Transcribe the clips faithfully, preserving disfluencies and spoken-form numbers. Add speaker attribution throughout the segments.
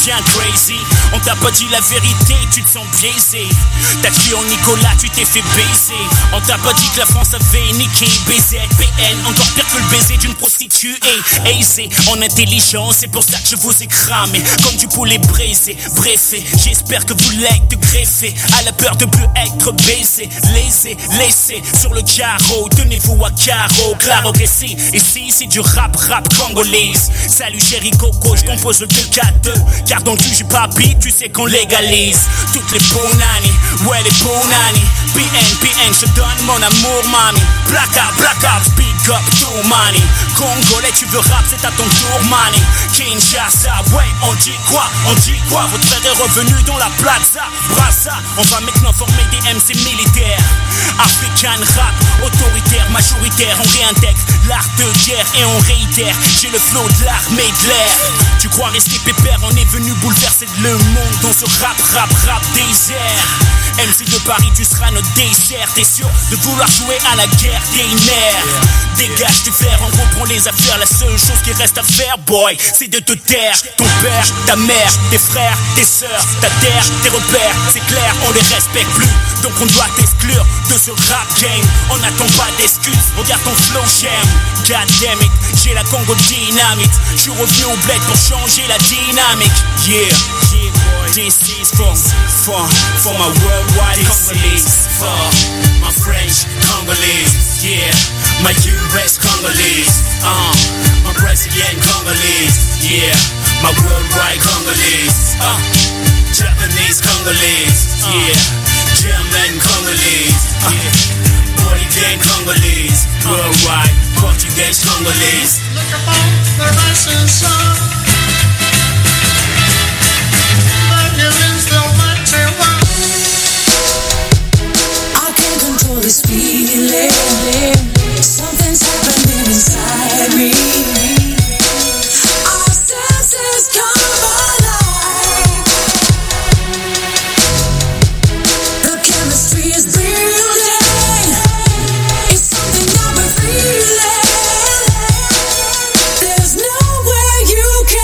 Speaker 1: deviens crazy. On t'a pas dit la vérité, tu te sens biaisé. T'as crié en Nicolas, tu t'es fait baiser. On t'a pas dit que la France avait niqué. B Z, P N, encore pire que le baiser d'une prostituée. Aisé, en intelligence, c'est pour ça que je vous ai cramé comme du poulet braisé. Bref, j'espère que vous l'êtes de greffer à la peur de plus être baisé. Laissez, laissez sur le carreau, tenez-vous à carreau. Claro que si, ici c'est du rap, rap congolaise. Salut chéri Coco, je compose le deux quatre deux. Car dans le cul j'ai pas beat, tu sais qu'on légalise toutes les bonani, ouais les bonani. P N, P N, je donne mon amour mami. Black up, black up, speak up to money. Congolais tu veux rap, c'est à ton tour mani. Kinshasa, ouais on dit quoi, on dit quoi. Votre frère est revenu dans la plaza, brassa. On va maintenant former des M C militaires. African rap, autoritaire, majoritaire. On réintègre l'art de guerre et on réitère. J'ai le flow de l'armée de l'air. Tu crois rester pépère, on est venu bouleverser le monde dans ce rap, rap, rap désert. M C de Paris, tu seras notre dessert. T'es sûr de vouloir jouer à la guerre des nerfs. Dégage du fer, en gros prends les affaires. La seule chose qui reste à faire, boy, c'est de te taire. Ton père, ta mère, tes frères, tes sœurs, ta terre, tes repères, c'est clair, on les respecte plus. Donc on doit t'exclure de ce rap game. On n'attend pas d'excuses, regarde ton flow, j'aime. God damn it, j'ai la Congo dynamite. J'suis revenu au bled pour changer la dynamique. Yeah, yeah boy, this is for, for, for my worldwide Congolese. For my French Congolese, yeah. My U S Congolese, uh, my Brazilian Congolese, yeah. My worldwide Congolese, uh, Japanese Congolese, yeah. German Congolese, yeah. Bolivian Congolese, worldwide Portuguese Congolese.
Speaker 2: Look upon the rising sun. There is no matter what.
Speaker 3: I can't control this feeling. Something's happening inside me. Our senses come alive. The chemistry is brilliant. It's something I've been feeling. There's nowhere you can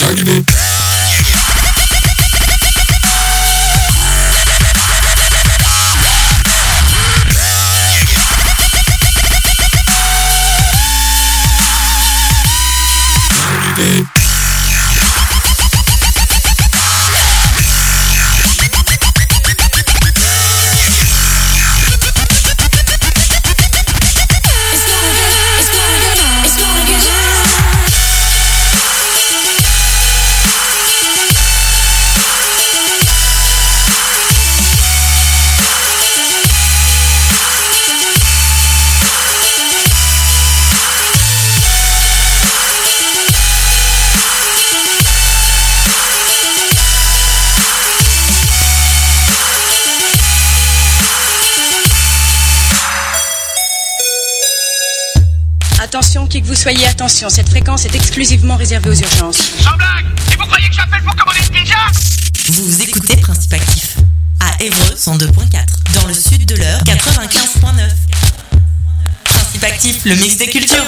Speaker 4: Attention, qui que vous soyez, attention, cette fréquence est exclusivement réservée aux urgences.
Speaker 5: Sans blague! Et vous croyez que j'appelle pour commander une pizza?
Speaker 6: Vous écoutez Principe Actif à Évreux cent deux point quatre, dans le sud de l'Eure quatre-vingt-quinze point neuf. Principe Actif, le mix des cultures.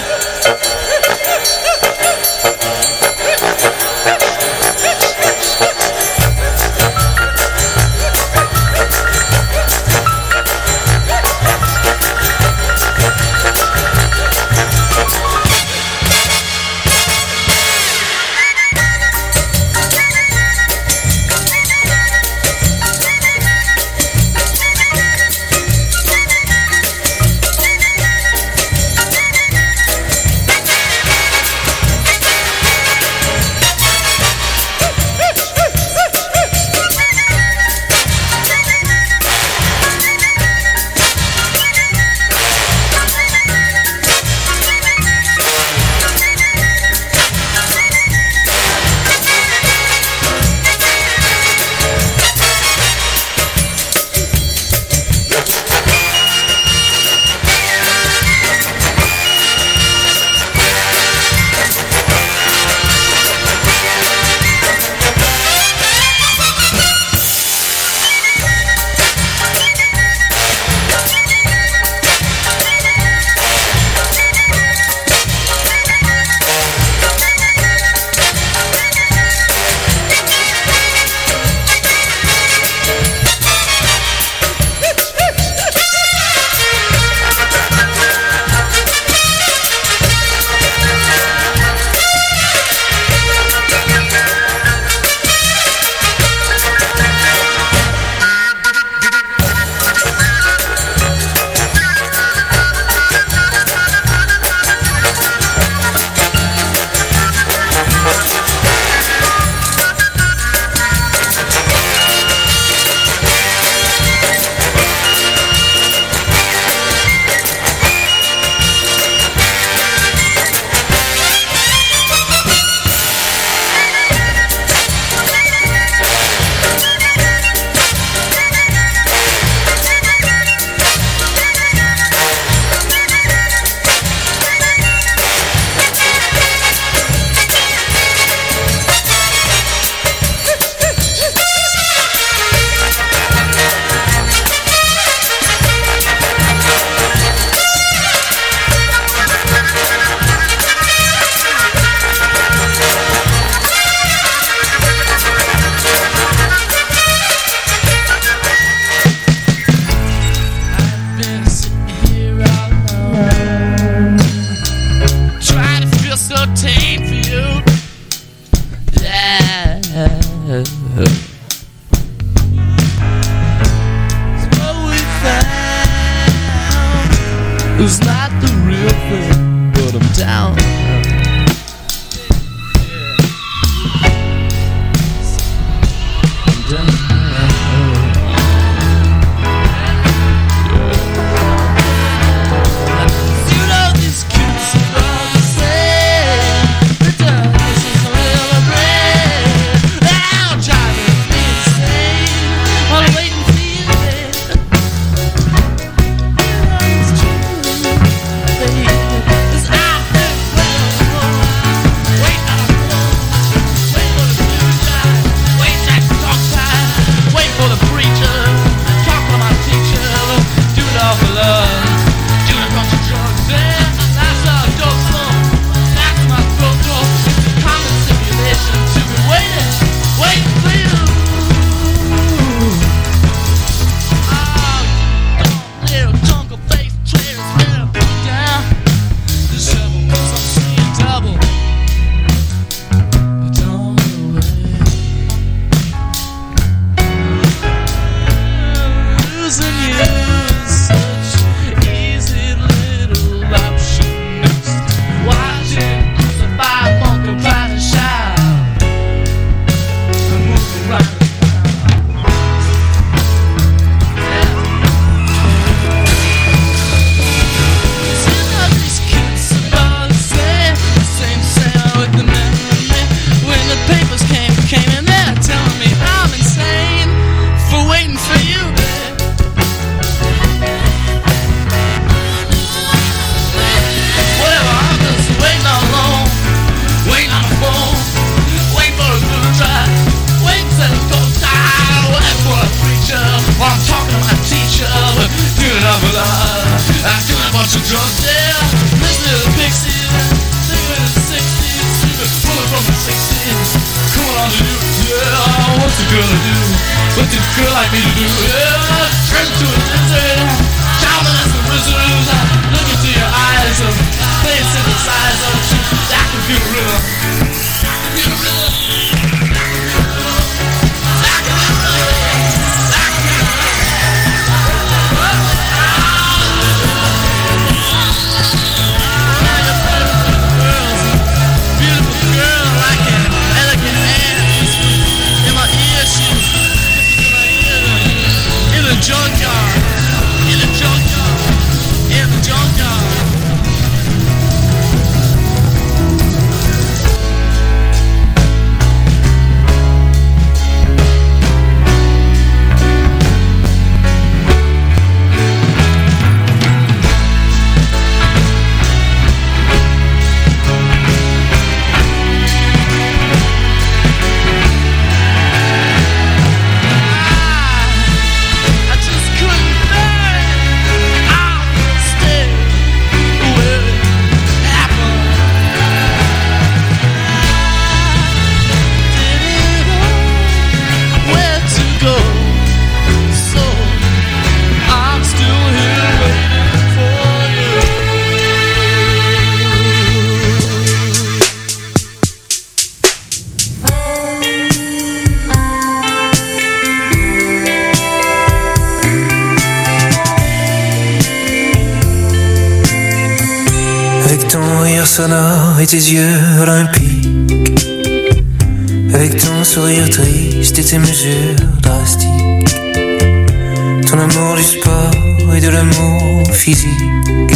Speaker 7: Sonore et tes yeux olympiques, avec ton sourire triste et tes mesures drastiques, ton amour du sport et de l'amour physique,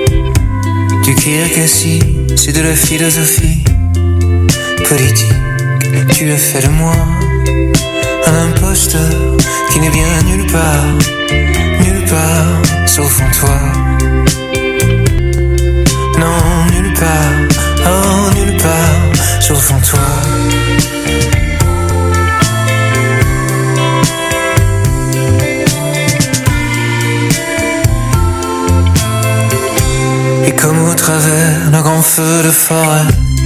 Speaker 7: du Kirkassi, c'est de la philosophie politique. Tu as fait de moi un imposteur qui n'est bien nulle part, nulle part, sauf en toi. Non, nulle part, oh nulle part, sauf en toi. Et comme au travers d'un grand feu de forêt,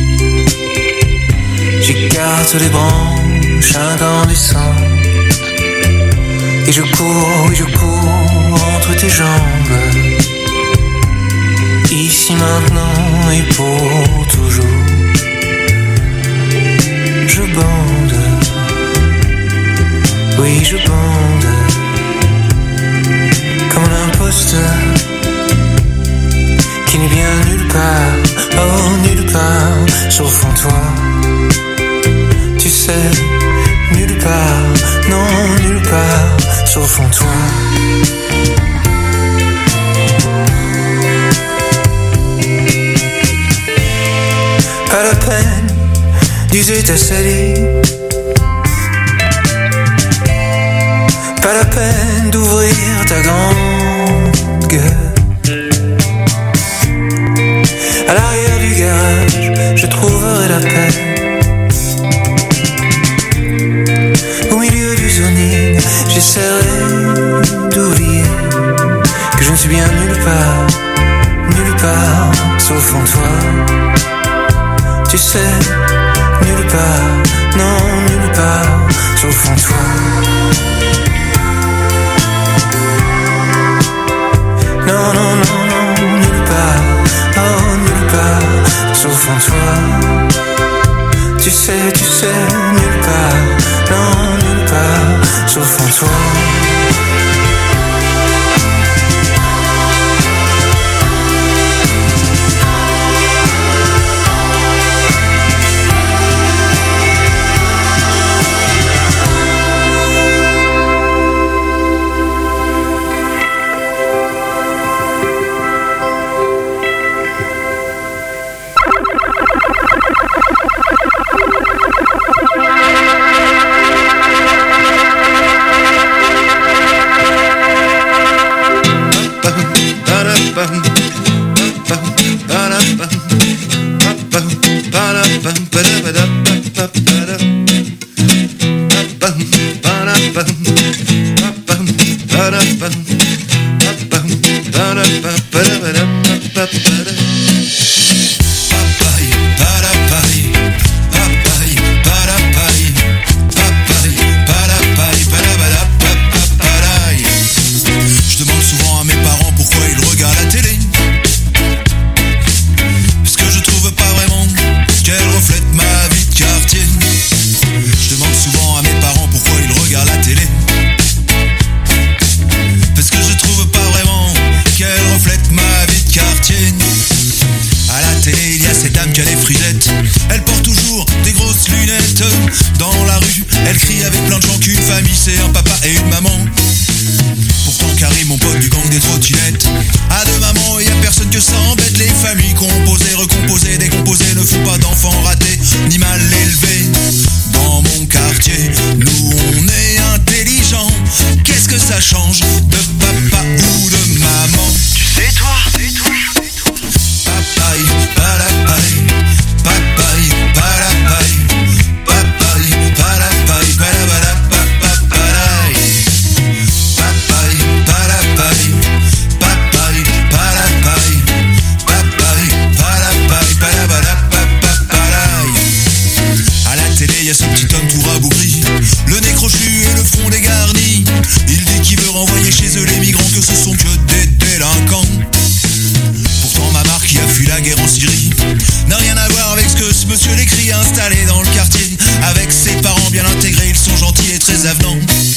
Speaker 7: j'écarte les branches incandescentes, et je cours, et je cours entre tes jambes. Ici maintenant et pour toujours, je bande, oui je bande, comme un imposteur qui n'est bien nulle part, oh nulle part, sauf en toi. Tu sais, nulle part, non nulle part, sauf en toi. Pas la peine d'user ta salive, pas la peine d'ouvrir ta grande gueule. À l'arrière du garage, je trouverai la paix. Au milieu du zoning, j'essaierai d'oublier que je ne suis bien nulle part, nulle part, sauf en toi. Tu sais, nulle part, non, nulle part, sauf en toi. Non, non, non, non, nulle part, oh, nulle part, sauf en toi. Tu sais, tu sais, nulle part, non, nulle part, sauf en toi.
Speaker 8: vite dans la rue. Elle crie avec plein de gens qu'une famille c'est un papa et une maman. Pourtant Karim, mon pote du gang des trottinettes, a deux mamans et y'a personne que ça embête. Les familles composées, recomposées, décomposées ne font pas d'enfants ratés ni mal élevés. Dans mon quartier, nous on est intelligents. Qu'est-ce que ça change de papa ou de maman?
Speaker 5: Tu sais toi, c'est toi, c'est toi.
Speaker 8: Papaye, palapaye, papaye, palapaye, papaye, palapaye, palabala, papapaye, papaye, palapaye, papaye, palapaye, papaye, palapaye, palabala, papapaye. À la télé, y a ce petit homme tout rabougri, le nez crochu et le front dégarni. Il dit qu'il veut renvoyer chez eux les migrants, que ce sont que des délinquants. Pourtant ma marque qui a fui la guerre en Syrie n'a rien à voir avec ce que ce monsieur l'écrit. Installé dans le quartier avec ses parents bien intégrés, ils sont gentils et très avenants.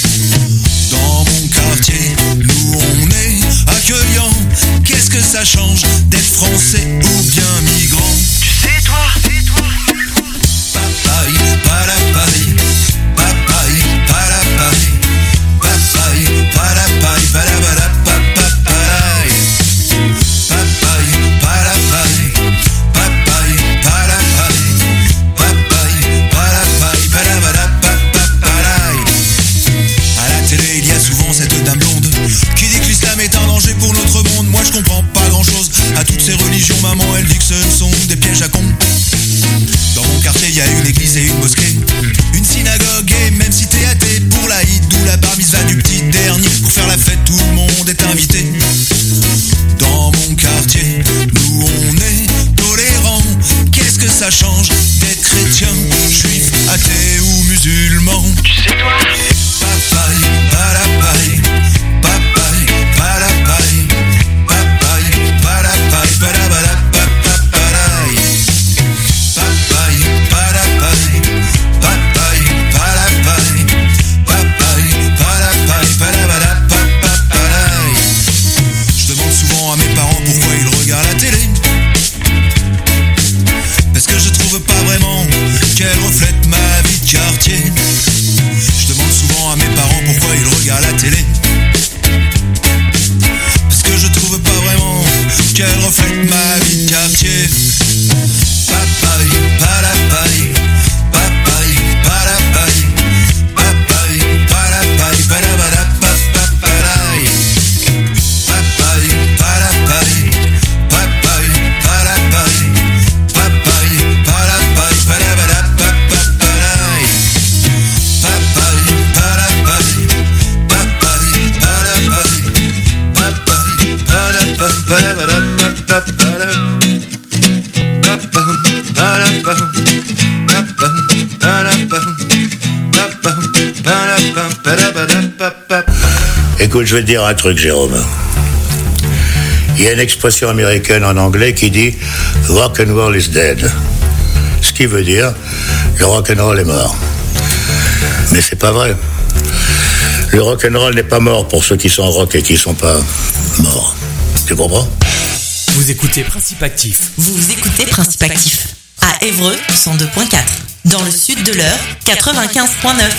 Speaker 8: Dans mon quartier, nous on est accueillants. Qu'est-ce que ça change d'être français ou bien migrant?
Speaker 5: Tu sais toi, c'est toi.
Speaker 8: Papaye, palapaye, papaye, palapaye, papaye, palapaye, palabala, papapaye, papaye, palapaye, papaye, palapaye, papaye, palapaye, palabala, papapaye. À la télé, il y a souvent cette dame blonde qui dit que l'islam est un danger pour notre monde. Moi je comprends pas grand chose à toutes ces religions, maman elle dit que ce sont des pièges à con. Dans mon quartier, il y a une église et une mosquée, une synagogue et même si t'es athée, pour l'Aïd ou la bar mitzvah du petit dernier, pour faire la fête tout le monde est invité. Dans mon quartier, nous on est tolérants. Qu'est-ce que ça change d'être chrétien, juif, athée ou musulman?
Speaker 5: Tu sais toi.
Speaker 8: Papaye, palapaye, papaye, palapaye, papaye, palapaye, palabala, papapaye, papaye, palapaye, papaye, palapaye, papaye, palapaye, palabala, papapaye. Je demande souvent à mes parents pourquoi ils regardent la télé, parce que je trouve pas vraiment qu'elle reflète ma vie de quartier. Je demande souvent à mes parents pourquoi ils regardent la télé, parce que je trouve pas vraiment qu'elle reflète ma vie de quartier. Papaye, palapaye, papaye, palapaye, papaye, palapaye, palabala, papapaye, papaye, palapaye, papaye, palapaye, papaye, palapaye, palabala, papapaye, papaye, palapaye, papaye, palapaye, papaye, palapaye, palabala, papapaye.
Speaker 9: Écoute, je vais te dire un truc, Jérôme. Il y a une expression américaine en anglais qui dit « rock and roll is dead ». Ce qui veut dire « le rock and roll est mort ». Mais c'est pas vrai. Le rock and roll n'est pas mort pour ceux qui sont rock et qui ne sont pas morts. Tu comprends?
Speaker 1: Vous écoutez Principe Actif.
Speaker 6: Vous écoutez Principe Actif à Évreux cent deux point quatre, dans le sud de l'Eure quatre-vingt-quinze point neuf.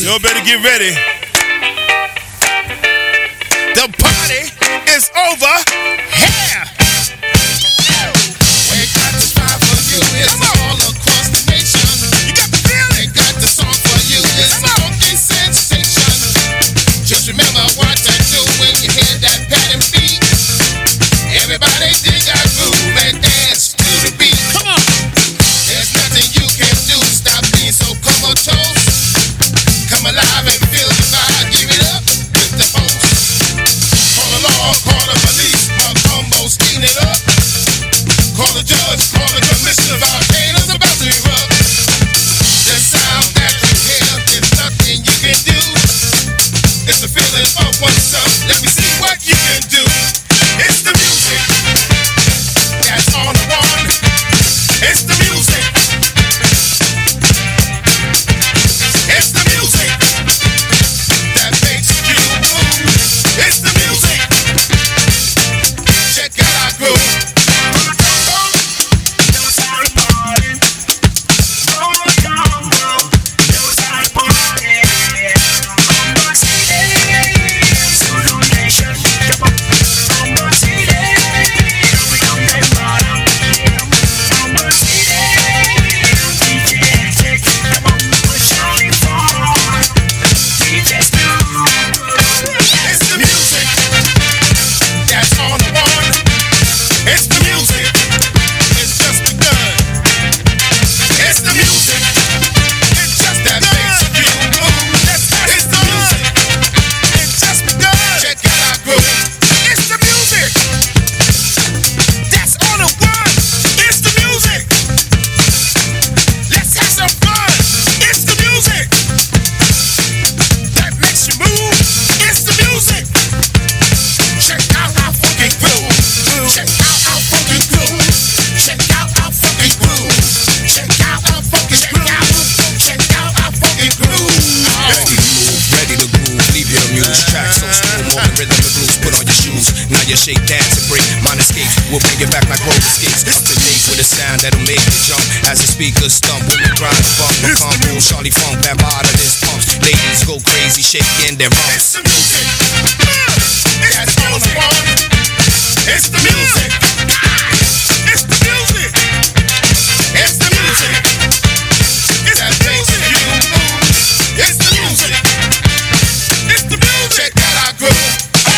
Speaker 10: Y'all better get ready. The party is over here.
Speaker 2: We got the spot for you. It's all across the nation.
Speaker 10: You got the feeling.
Speaker 2: We got the song for you. It's a funky sensation. Just remember what to do when you hear that pattern beat. Everybody dig our groove and dance to the beat.
Speaker 10: Come on.
Speaker 2: There's nothing you can do. Stop being so comatose. Come alive and feel the vibe. Give it up with the host. Call the law, call the police. My combo steam it up. Call the judge, call the commissioner. Volcanoes about to erupt. The sound that you hear is nothing you can do. It's the feeling of oneself. Let me see what you can do. It's the music that's on the one. It's the music. It's the music that makes you move. It's the music. Check out our groove.
Speaker 11: Shake, dance, and break, mind escape. We'll bring it back like roller skates. Up to date with a sound that'll make you jump as the speakers stump. Women grind the bump, become cool. Charlie Funk, bambada this pumps. Ladies go crazy, shaking their rumps.
Speaker 2: It's the music. That's on the one. It's the music. It's the music. It's the music. It's that makes you move. It's the music. It's the music. Check out our groove.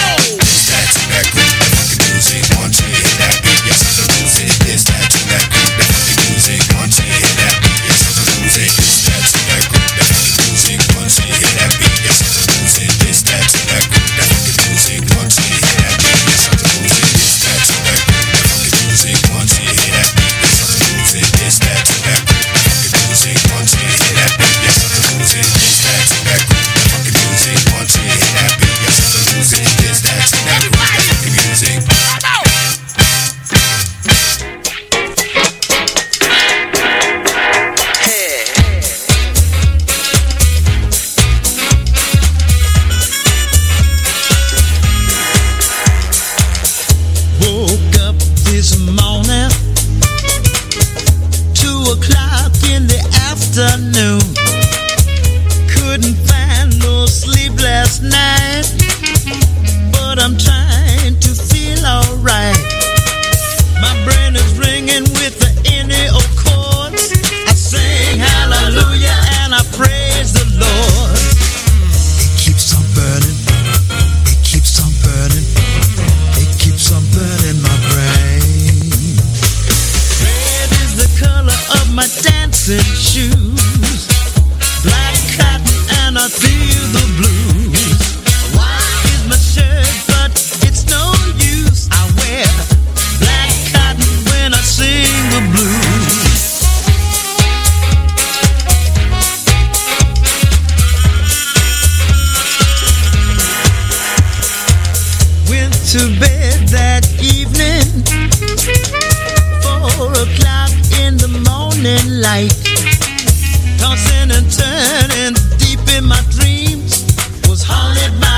Speaker 8: That groove, that fucking music. Want you to hear that beat? Yes, it's the music. It's that to that groove, that fucking music. Want you to hear that beat? Yes, it's the music. It's that to that groove, that fucking music. Want you to hear that beat? Yes, it's the music. It's that to that groove, that fucking music. Want you to hear that beat? Yes, it's the music. It's that to that groove, that fucking music. Want you to hear that beat? Yes, it's the music. It's that to that groove, that fucking music. Want you to hear that beat? Yes, it's the music. It's that to that groove, that fucking music. Want you to hear that beat? Yes, it's the music. It's that to that groove, that fucking music.
Speaker 2: Woke up this morning, two o'clock in the afternoon. Couldn't find no sleep last night, but I'm trying to feel alright. My brain is ringing with the inner chords. I sing hallelujah and I praise the Lord. It keeps on burning. It keeps on burning. It keeps on burning my brain. Red is the color of my dancing shoes. Black cotton and I feel the blues. White is my shirt, but it's no use. I wear black cotton when I sing the blues. Went to bed that evening, four o'clock in the morning light. Tossing and turning deep in my dreams, was haunted by